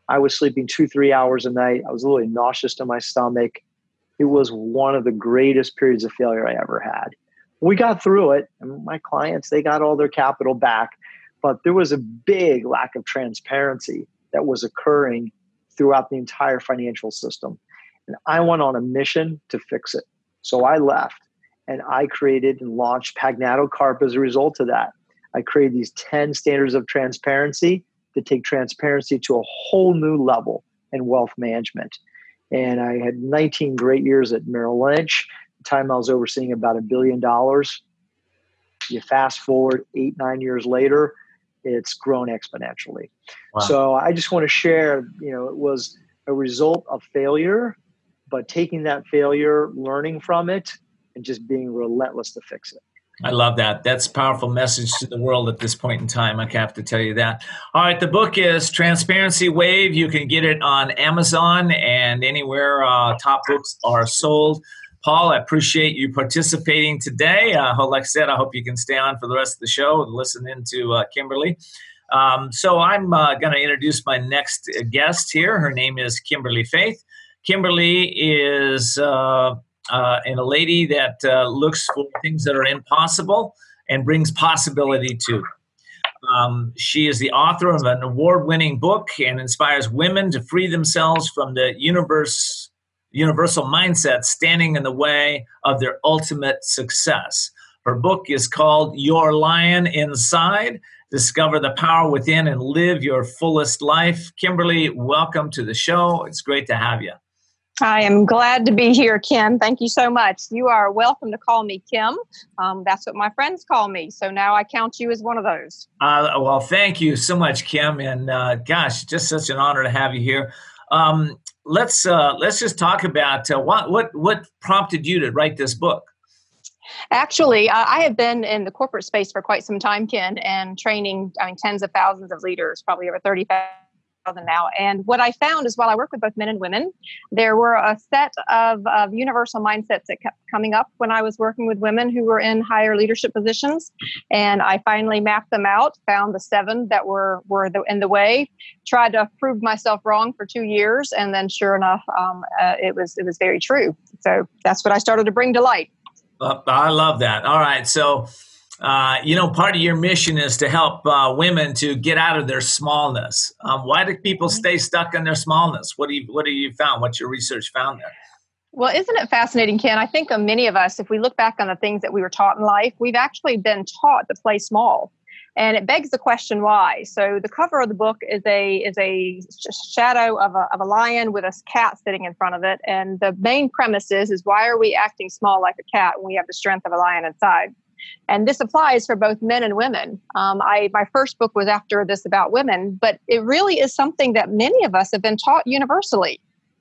I was sleeping two, three hours a night. I was literally nauseous to my stomach. It was one of the greatest periods of failure I ever had. We got through it, and my clients, they got all their capital back, but there was a big lack of transparency that was occurring throughout the entire financial system. And I went on a mission to fix it. So I left, and I created and launched Pagnato Carp as a result of that. I created these ten standards of transparency to take transparency to a whole new level in wealth management. And I had nineteen great years at Merrill Lynch. At the time I was overseeing about a billion dollars. You fast forward eight, nine years later, it's grown exponentially. Wow. So I just want to share, you know, it was a result of failure, but taking that failure, learning from it, and just being relentless to fix it. I love that. That's a powerful message to the world at this point in time. I have to tell you that. All right. The book is Transparency Wave. You can get it on Amazon and anywhere uh, top books are sold. Paul, I appreciate you participating today. Uh, like I said, I hope you can stay on for the rest of the show and listen in to uh, Kimberly. Um, so I'm uh, going to introduce my next guest here. Her name is Kimberly Faith. Kimberly is... Uh, Uh, and a lady that uh, looks for things that are impossible and brings possibility to. Um, she is the author of an award-winning book and inspires women to free themselves from the universe, universal mindset standing in the way of their ultimate success. Her book is called Your Lion Inside. Discover the power within and live your fullest life. Kimberly, welcome to the show. It's great to have you. I am glad to be here, Ken. Thank you so much. You are welcome to call me Kim. Um, that's what my friends call me. So now I count you as one of those. Uh, well, thank you so much, Kim. And uh, gosh, just such an honor to have you here. Um, let's uh, let's just talk about uh, what what what prompted you to write this book. Actually, uh, I have been in the corporate space for quite some time, Ken, and training, I mean, tens of thousands of leaders, probably over thirty thousand now. And what I found is while I work with both men and women, there were a set of, of universal mindsets that kept coming up when I was working with women who were in higher leadership positions. And I finally mapped them out, found the seven that were, were the, in the way, tried to prove myself wrong for two years. And then sure enough, um, uh, it was, it was very true. So that's what I started to bring to light. Uh, I love that. All right. So, Uh, you know, part of your mission is to help uh, women to get out of their smallness. Um, why do people stay stuck in their smallness? What do you What have you found? What's your research found there? Well, isn't it fascinating, Ken? I think of many of us, if we look back on the things that we were taught in life, we've actually been taught to play small. And it begs the question, why? So the cover of the book is a is a shadow of a, of a lion with a cat sitting in front of it. And the main premise is, is why are we acting small like a cat when we have the strength of a lion inside? And this applies for both men and women. Um, I my first book was after this about women, but it really is something that many of us have been taught universally.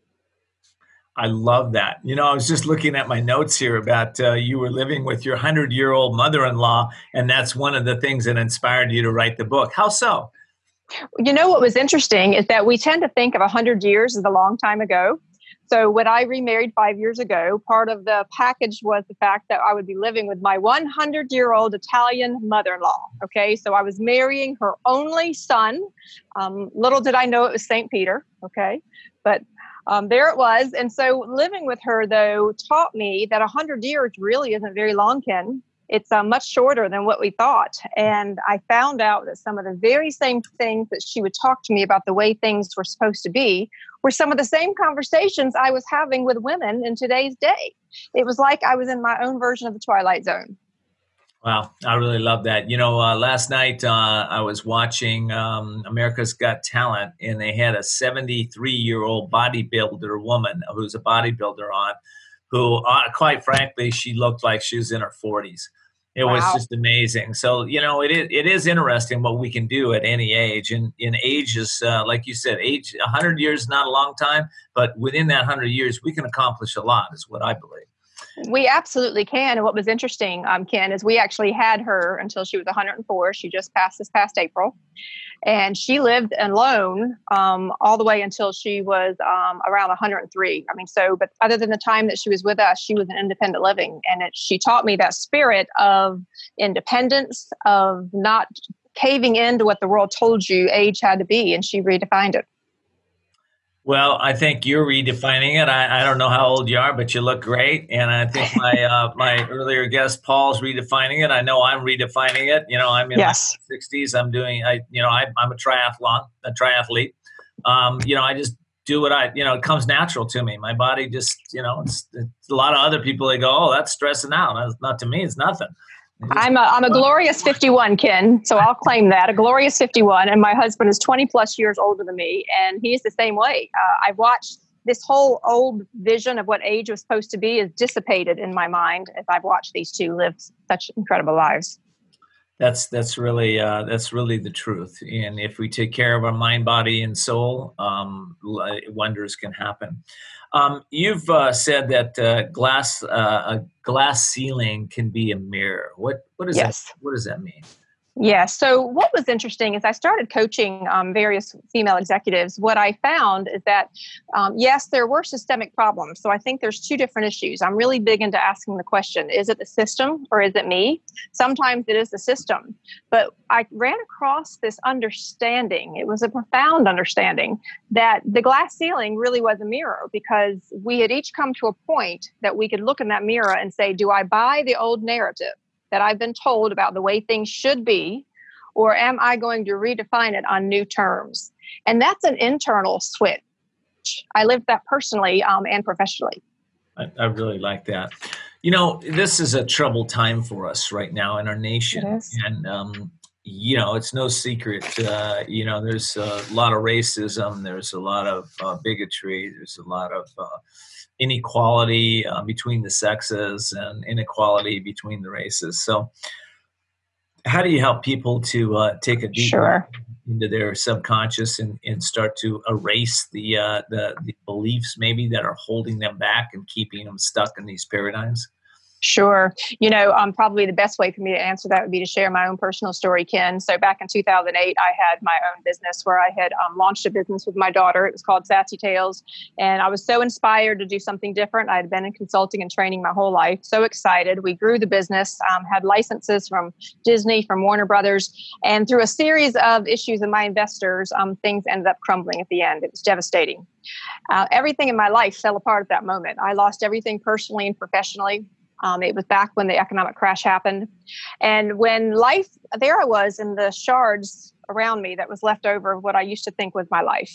I love that. You know, I was just looking at my notes here about uh, you were living with your hundred-year-old mother-in-law, and that's one of the things that inspired you to write the book. How so? You know, what was interesting is that we tend to think of one hundred years as a long time ago. So when I remarried five years ago, part of the package was the fact that I would be living with my hundred-year-old Italian mother-in-law. Okay, so I was marrying her only son. Um, little did I know it was Saint Peter. Okay, but um, there it was. And so living with her, though, taught me that one hundred years really isn't very long, Ken. It's uh, much shorter than what we thought. And I found out that some of the very same things that she would talk to me about the way things were supposed to be were some of the same conversations I was having with women in today's day. It was like I was in my own version of the Twilight Zone. Wow, I really love that. You know, uh, last night uh, I was watching um, America's Got Talent, and they had a seventy-three-year-old bodybuilder woman who's a bodybuilder on, who, uh, quite frankly, she looked like she was in her forties. It wow. was just amazing. So, you know, it is, it is interesting what we can do at any age. And in ages, uh, like you said, age one hundred years is not a long time, but within that one hundred years, we can accomplish a lot, is what I believe. We absolutely can. And what was interesting, um, Ken, is we actually had her until she was one hundred four. She just passed this past April. And she lived alone um, all the way until she was um, around one hundred three. I mean, so, but other than the time that she was with us, she was in independent living. And it, she taught me that spirit of independence, of not caving into what the world told you age had to be. And she redefined it. Well, I think you're redefining it. I, I don't know how old you are, but you look great. And I think my uh, my earlier guest Paul's redefining it. I know I'm redefining it. You know, I'm in Yes. my sixties. I'm doing. I you know I, I'm a triathlon, a triathlete. Um, you know, I just do what I. You know, it comes natural to me. My body just. You know, it's, it's a lot of other people. They go, oh, that's stressing out. That's not to me. It's nothing. I'm a, I'm a glorious fifty-one, Ken. So I'll claim that, a glorious fifty-one. And my husband is twenty plus years older than me. And he's the same way. Uh, I've watched this whole old vision of what age was supposed to be is dissipated in my mind as I've watched these two live such incredible lives. That's that's really uh, that's really the truth. And if we take care of our mind, body, and soul, um, wonders can happen. Um, you've uh, said that uh, glass uh, a glass ceiling can be a mirror. What what does Yes. that what does that mean? Yeah. So what was interesting is I started coaching um, various female executives. What I found is that, um, yes, there were systemic problems. So I think there's two different issues. I'm really big into asking the question, is it the system or is it me? Sometimes it is the system. But I ran across this understanding. It was a profound understanding that the glass ceiling really was a mirror because we had each come to a point that we could look in that mirror and say, do I buy the old narrative that I've been told about the way things should be, or am I going to redefine it on new terms? And that's an internal switch. I lived that personally um, and professionally. I, I really like that. You know, this is a troubled time for us right now in our nation. It is. And, um, you know, it's no secret, uh, you know, there's a lot of racism. There's a lot of uh, bigotry. There's a lot of uh, inequality uh, between the sexes and inequality between the races. So how do you help people to uh, take a deep Sure. look into their subconscious and, and start to erase the, uh, the the beliefs maybe that are holding them back and keeping them stuck in these paradigms? Sure. You know, um, probably the best way for me to answer that would be to share my own personal story, Ken. So back in two thousand eight, I had my own business where I had um, launched a business with my daughter. It was called Sassy Tales. And I was so inspired to do something different. I had been in consulting and training my whole life. So excited. We grew the business, um, had licenses from Disney, from Warner Brothers. And through a series of issues with my investors, um, things ended up crumbling at the end. It was devastating. Uh, everything in my life fell apart at that moment. I lost everything personally and professionally. Um, it was back when the economic crash happened. And when life, there I was in the shards around me that was left over of what I used to think was my life.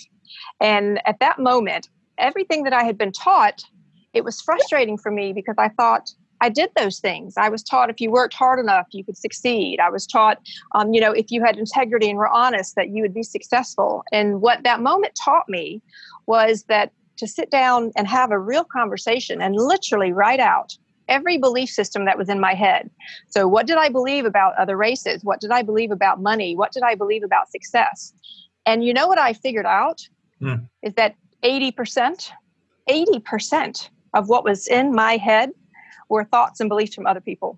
And at that moment, everything that I had been taught, it was frustrating for me because I thought I did those things. I was taught if you worked hard enough, you could succeed. I was taught, um, you know, if you had integrity and were honest, that you would be successful. And what that moment taught me was that to sit down and have a real conversation and literally write out every belief system that was in my head. So what did I believe about other races? What did I believe about money? What did I believe about success? And you know what I figured out mm. is that eighty percent, eighty percent of what was in my head were thoughts and beliefs from other people.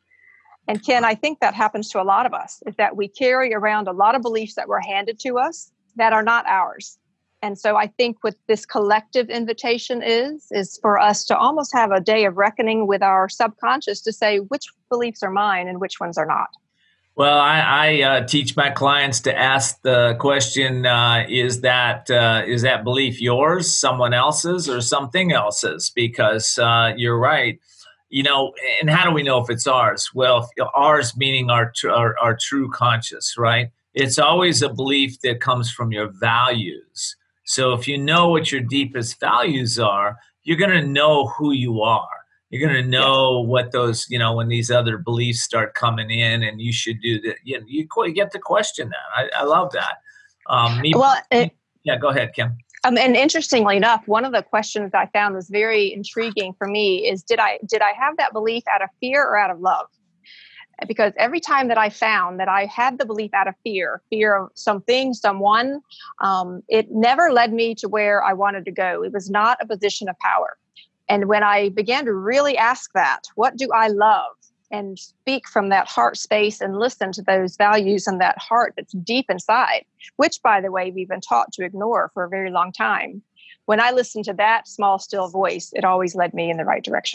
And Ken, I think that happens to a lot of us, is that we carry around a lot of beliefs that were handed to us that are not ours. And so I think what this collective invitation is, is for us to almost have a day of reckoning with our subconscious to say which beliefs are mine and which ones are not. Well, I, I uh, teach my clients to ask the question, uh, is that uh, is that belief yours, someone else's, or something else's? Because uh, you're right. You know, and how do we know if it's ours? Well, ours meaning our, our, our true conscious, right? It's always a belief that comes from your values. So if you know what your deepest values are, you're going to know who you are. You're going to know yeah. what those, you know, when these other beliefs start coming in and you should do that. You, know, you get to question that. I, I love that. Um, me, well, it, yeah, go ahead, Kim. Um, and interestingly enough, one of the questions I found was very intriguing for me is, did I did I have that belief out of fear or out of love? Because every time that I found that I had the belief out of fear, fear of something, someone, um, it never led me to where I wanted to go. It was not a position of power. And when I began to really ask that, what do I love? And speak from that heart space and listen to those values and that heart that's deep inside, which, by the way, we've been taught to ignore for a very long time. When I listened to that small, still voice, it always led me in the right direction.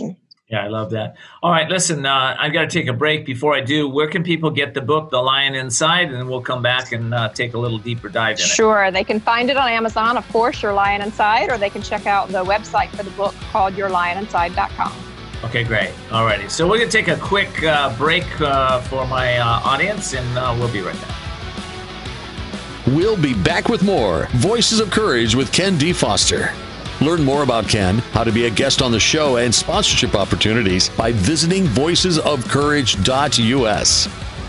Yeah, I love that. All right, listen, uh, I've got to take a break. Before I do, where can people get the book, The Lion Inside? And then we'll come back and uh, take a little deeper dive in it. Sure. They can find it on Amazon, of course, Your Lion Inside, or they can check out the website for the book called your lion inside dot com. Okay, great. All righty. So we're going to take a quick uh, break uh, for my uh, audience, and uh, we'll be right back. We'll be back with more Voices of Courage with Ken D. Foster. Learn more about Ken, how to be a guest on the show, and sponsorship opportunities by visiting voices of courage dot U S.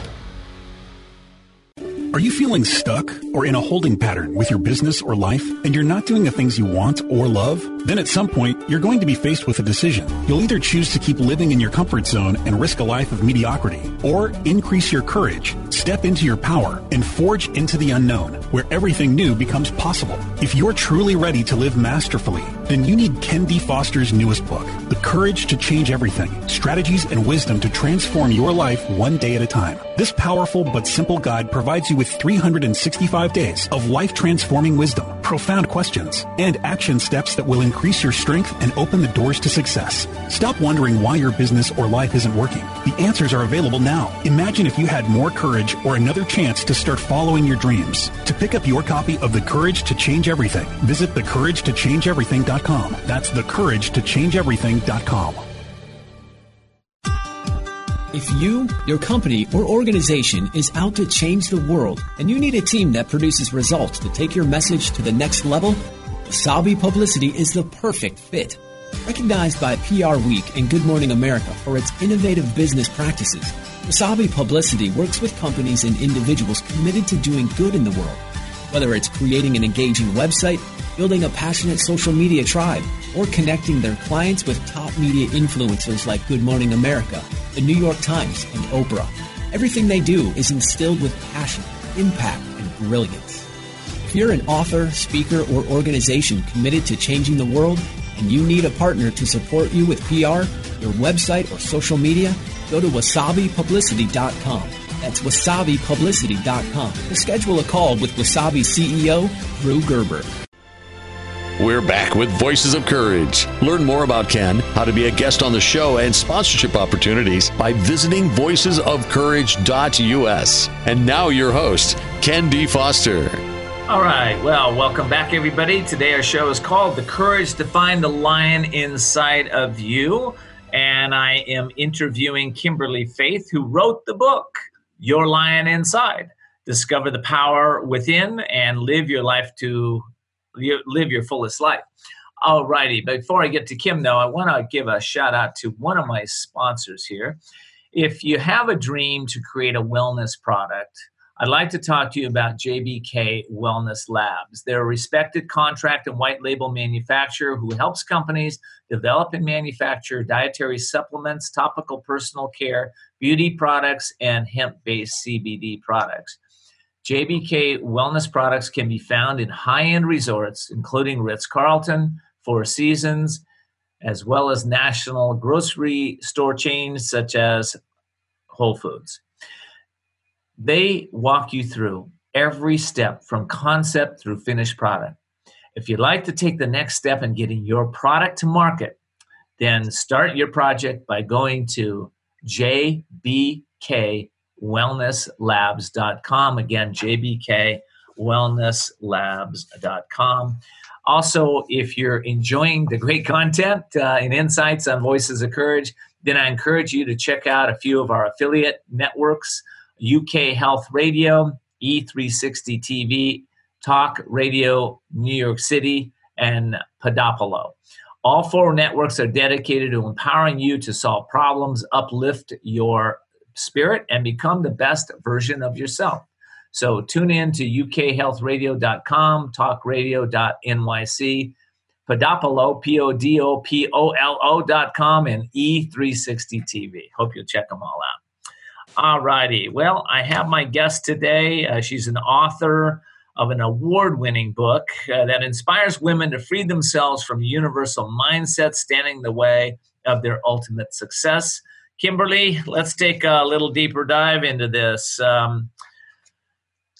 Are you feeling stuck or in a holding pattern with your business or life, and you're not doing the things you want or love? Then at some point, you're going to be faced with a decision. You'll either choose to keep living in your comfort zone and risk a life of mediocrity, or increase your courage, step into your power, and forge into the unknown, where everything new becomes possible. If you're truly ready to live masterfully, then you need Ken D. Foster's newest book, The Courage to Change Everything, Strategies and Wisdom to Transform Your Life One Day at a Time. This powerful but simple guide provides you with three hundred sixty-five days of life-transforming wisdom, profound questions, and action steps that will increase your strength and open the doors to success. Stop wondering why your business or life isn't working. The answers are available now. Imagine if you had more courage or another chance to start following your dreams. To pick up your copy of The Courage to Change Everything, visit the courage to change everything dot com. That's the courage to change everything dot com. If you, your company, or organization is out to change the world and you need a team that produces results to take your message to the next level, Wasabi Publicity is the perfect fit. Recognized by P R Week and Good Morning America for its innovative business practices, Wasabi Publicity works with companies and individuals committed to doing good in the world. Whether it's creating an engaging website, building a passionate social media tribe, or connecting their clients with top media influencers like Good Morning America, the New York Times, and Oprah. Everything they do is instilled with passion, impact, and brilliance. If you're an author, speaker, or organization committed to changing the world, and you need a partner to support you with P R, your website, or social media, go to wasabi publicity dot com. That's wasabi publicity dot com to schedule a call with Wasabi C E O, Drew Gerber. We're back with Voices of Courage. Learn more about Ken, how to be a guest on the show, and sponsorship opportunities by visiting voices of courage dot U S. And now your host, Ken D. Foster. All right. Well, welcome back, everybody. Today our show is called The Courage to Find the Lion Inside of You. And I am interviewing Kimberly Faith, who wrote the book, Your Lion Inside. Discover the power within and live your life to live your fullest life. All righty. Before I get to Kim, though, I want to give a shout out to one of my sponsors here. If you have a dream to create a wellness product, I'd like to talk to you about J B K Wellness Labs. They're a respected contract and white label manufacturer who helps companies develop and manufacture dietary supplements, topical personal care, beauty products, and hemp-based C B D products. J B K Wellness products can be found in high-end resorts, including Ritz-Carlton, Four Seasons, as well as national grocery store chains such as Whole Foods. They walk you through every step from concept through finished product. If you'd like to take the next step in getting your product to market, then start your project by going to J B K wellness labs dot com. Again, J B K wellness labs dot com. Also, if you're enjoying the great content uh, and insights on Voices of Courage, then I encourage you to check out a few of our affiliate networks, U K Health Radio, E three sixty T V, Talk Radio New York City, and Podopolo. All four networks are dedicated to empowering you to solve problems, uplift your spirit, and become the best version of yourself. So tune in to U K health radio dot com, talk radio dot N Y C, Podopolo, P O D O P O L O dot com, and E three sixty T V. Hope you'll check them all out. All righty. Well, I have my guest today. Uh, she's an author of an award-winning book uh, that inspires women to free themselves from universal mindsets standing in the way of their ultimate success. Kimberly, let's take a little deeper dive into this. Um,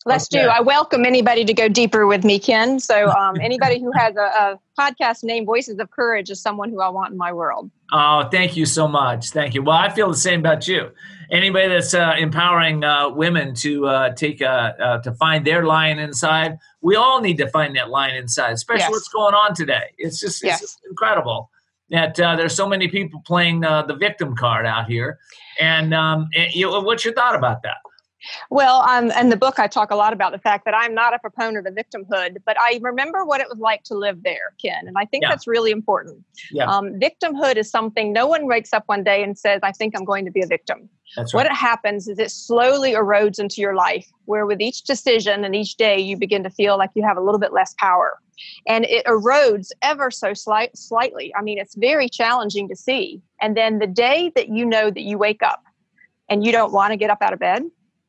Let's Okay. do. I welcome anybody to go deeper with me, Ken. So um, anybody who has a, a podcast named Voices of Courage is someone who I want in my world. Oh, thank you so much. Thank you. Well, I feel the same about you. Anybody that's uh, empowering uh, women to uh, take uh, uh, to find their lion inside, we all need to find that lion inside, especially Yes. what's going on today. It's just, it's Yes. just incredible that uh, there's so many people playing uh, the victim card out here. And um, and, you know, what's your thought about that? Well, um, in the book, I talk a lot about the fact that I'm not a proponent of victimhood, but I remember what it was like to live there, Ken. And I think Yeah. that's really important. Yeah, Um, victimhood is something no one wakes up one day and says, I think I'm going to be a victim. that's What right. it happens is it slowly erodes into your life, where with each decision and each day, you begin to feel like you have a little bit less power. And it erodes ever so slight, slightly. I mean, it's very challenging to see. And then the day that you know that you wake up and you don't want to get up out of bed,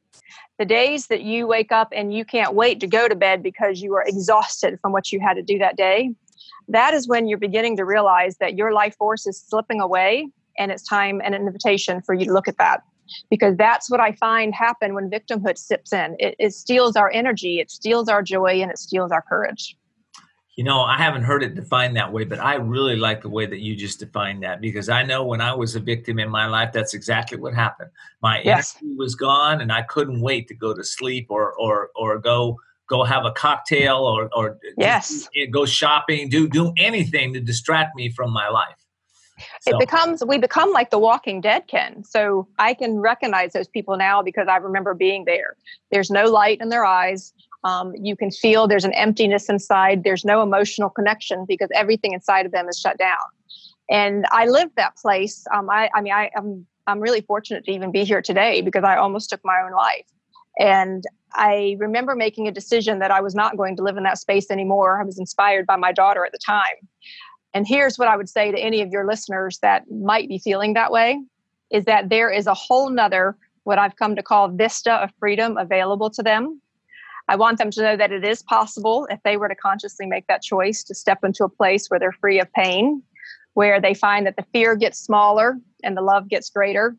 the days that you wake up and you can't wait to go to bed because you are exhausted from what you had to do that day, that is when you're beginning to realize that your life force is slipping away, and it's time and an invitation for you to look at that. Because that's what I find happen when victimhood sips in. It, it steals our energy, it steals our joy, and it steals our courage. You know, I haven't heard it defined that way, but I really like the way that you just defined that, because I know when I was a victim in my life, that's exactly what happened. My Yes. energy was gone, and I couldn't wait to go to sleep or or or go go have a cocktail or or Yes. do- go shopping, do do anything to distract me from my life. So, It becomes, we become like the Walking Dead, Ken. So I can recognize those people now because I remember being there. There's no light in their eyes. Um, you can feel there's an emptiness inside. There's no emotional connection because everything inside of them is shut down. And I lived that place. Um, I, I mean, I, I'm I'm really fortunate to even be here today because I almost took my own life. And I remember making a decision that I was not going to live in that space anymore. I was inspired by my daughter at the time. And here's what I would say to any of your listeners that might be feeling that way, is that there is a whole nother, what I've come to call vista of freedom available to them. I want them to know that it is possible if they were to consciously make that choice to step into a place where they're free of pain, where they find that the fear gets smaller and the love gets greater.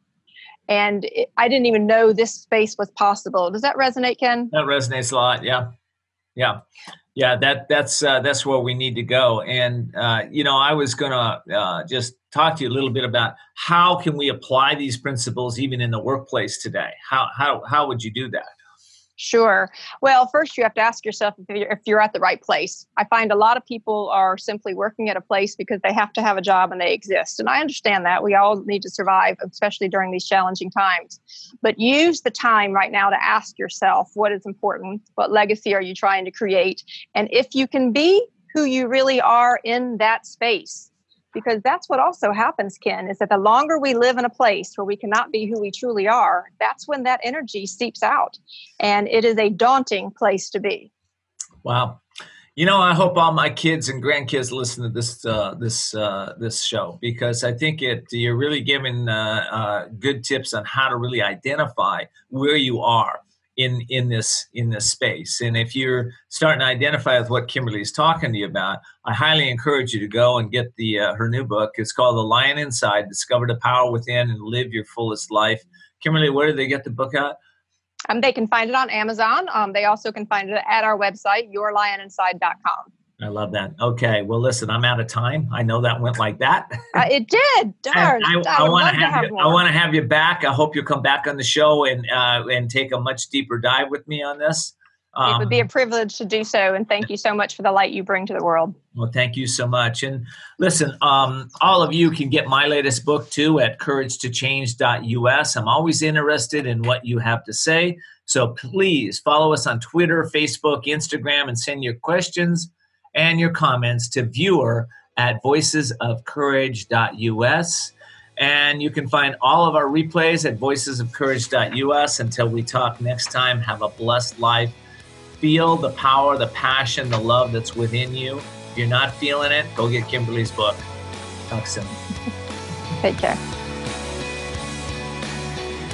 And it, I didn't even know this space was possible. Does that resonate, Ken? that resonates a lot. Yeah, yeah, yeah. That that's uh, that's where we need to go. And uh, you know, I was gonna uh, just talk to you a little bit about how can we apply these principles even in the workplace today. How how how would you do that? Sure. Well, first you have to ask yourself if you're, if you're at the right place. I find a lot of people are simply working at a place because they have to have a job and they exist. And I understand that. We all need to survive, especially during these challenging times. But use the time right now to ask yourself what is important, what legacy are you trying to create? And if you can be who you really are in that space, because that's what also happens, Ken, is that the longer we live in a place where we cannot be who we truly are, that's when that energy seeps out. And it is a daunting place to be. Wow. You know, I hope all my kids and grandkids listen to this uh, this uh, this show, because I think it you're really giving uh, uh, good tips on how to really identify where you are in in this in this space. And if you're starting to identify with what Kimberly is talking to you about, I highly encourage you to go and get the uh, her new book. It's called The Lion Inside: Discover the Power Within and Live Your Fullest Life. Kimberly, where do they get the book at? Um, they can find it on Amazon. Um, they also can find it at our website, your lion inside dot com. I love that. Okay, well, listen, I'm out of time. I know that went like that. Uh, it did. Darn. And I, I, I would want love to to have have you. more. I want to have you back. I hope you'll come back on the show and uh, and take a much deeper dive with me on this. Um, It would be a privilege to do so. And thank you so much for the light you bring to the world. Well, thank you so much. And listen, um, all of you can get my latest book too at courage to change dot U S. I'm always interested in what you have to say. So please follow us on Twitter, Facebook, Instagram, and send your questions and your comments to viewer at voices of courage dot U S. And you can find all of our replays at voices of courage dot U S. Until we talk next time, have a blessed life. Feel the power, the passion, the love that's within you. If you're not feeling it, go get Kimberly's book. Talk soon. Take care.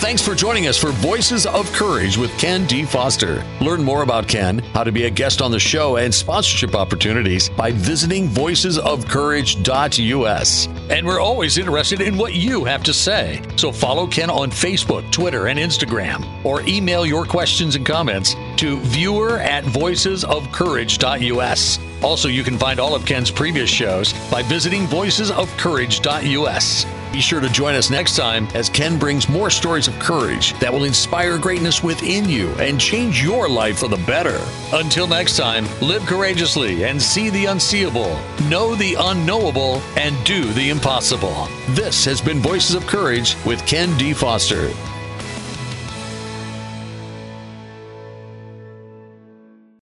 Thanks for joining us for Voices of Courage with Ken D. Foster. Learn more about Ken, how to be a guest on the show, and sponsorship opportunities by visiting voices of courage dot U S. And we're always interested in what you have to say. So follow Ken on Facebook, Twitter, and Instagram, or email your questions and comments to viewer at voices of courage dot U S. Also, you can find all of Ken's previous shows by visiting voices of courage dot U S. Be sure to join us next time as Ken brings more stories of courage that will inspire greatness within you and change your life for the better. Until next time, live courageously and see the unseeable, know the unknowable, and do the impossible. This has been Voices of Courage with Ken D. Foster.